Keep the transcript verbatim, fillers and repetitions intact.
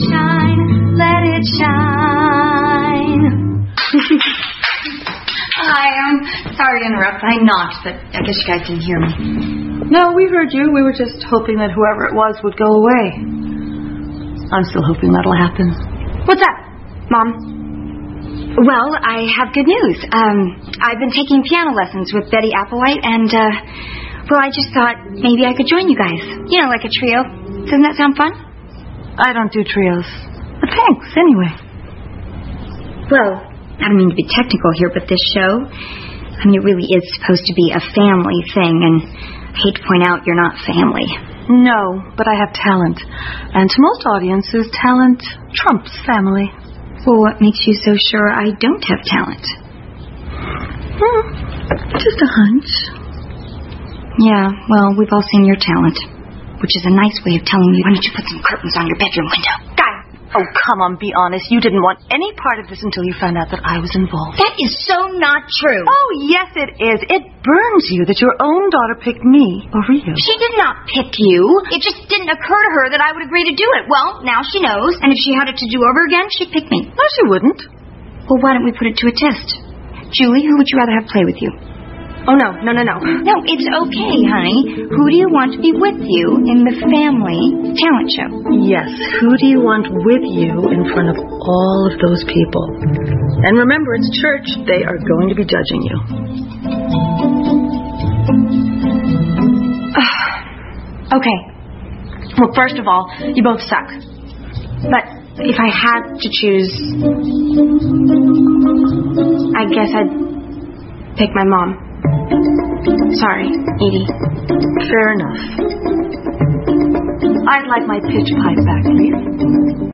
shine, let it shine. Hi, I'm sorry to interrupt. I knocked, but I guess you guys didn't hear me. No, we heard you. We were just hoping that whoever it was would go away. I'm still hoping that'll happen. What's up, Mom? Well, I have good news. Um, I've been taking piano lessons with Betty Applewhite, and, uh, well, I just thought maybe I could join you guys. You know, like a trio. Doesn't that sound fun? I don't do trios. But thanks, anyway. Well, I don't mean to be technical here, but this show, I mean, it really is supposed to be a family thing, and I hate to point out you're not family. No, but I have talent. And to most audiences, talent trumps family. Well, what makes you so sure I don't have talent? Hmm, just a hunch. Yeah, well, we've all seen your talent, which is a nice way of telling me, why don't you put some curtains on your bedroom window? Guys! Oh, come on, be honest. You didn't want any part of this until you found out that I was involved. That is so not true. Oh, yes, it is. It burns you that your own daughter picked me over you. She did not pick you. It just didn't occur to her that I would agree to do it. Well, now she knows, and if she had it to do over again, she'd pick me. No, she wouldn't. Well, why don't we put it to a test? Julie, who would you rather have play with you? Oh, no, no, no, no. No, it's okay, honey. Who do you want to be with you in the family talent show? Yes, who do you want with you in front of all of those people? And remember, it's church. They are going to be judging you. Okay. Well, first of all, you both suck. But if I had to choose, I guess I'd pick my mom. Sorry, Edie. Fair enough. I'd like my pitch pipe back, please.